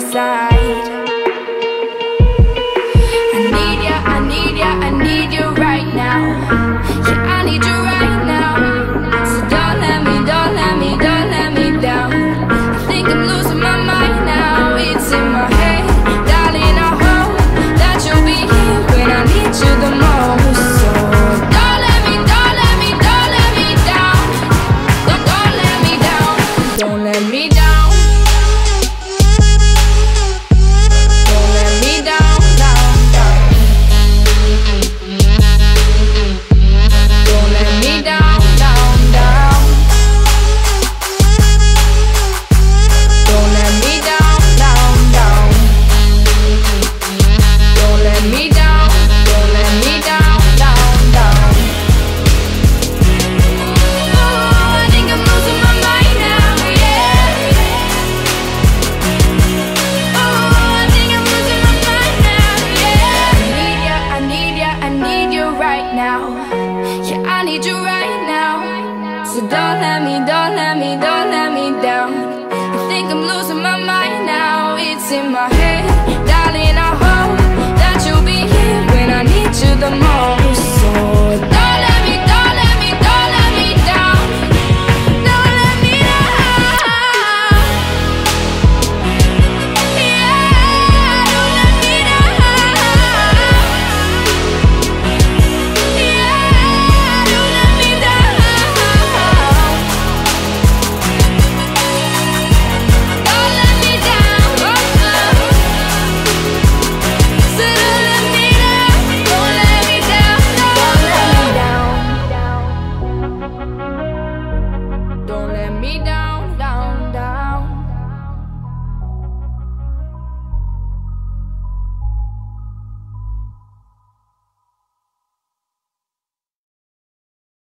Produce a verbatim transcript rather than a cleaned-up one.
inside. I need ya, I need ya, I need you right now. Yeah, I need you right now. So don't let me, don't let me, don't let me down. I think I'm losing my mind now. It's in my head, darling, I hope that you'll be here when I need you the most. So don't let me, don't let me, don't let me down. Don't, don't let me down. Don't let me down. Don't let me down, down, down. Don't let me down, down, down. Don't let me down, down, down. Don't let me down, don't let me down, down, down. Oh, I think I'm losing my mind now, yeah. Oh, I think I'm losing my mind now, yeah. I need ya, I need ya, I need you right now. Yeah, I need you right now. So don't let me, don't let me, don't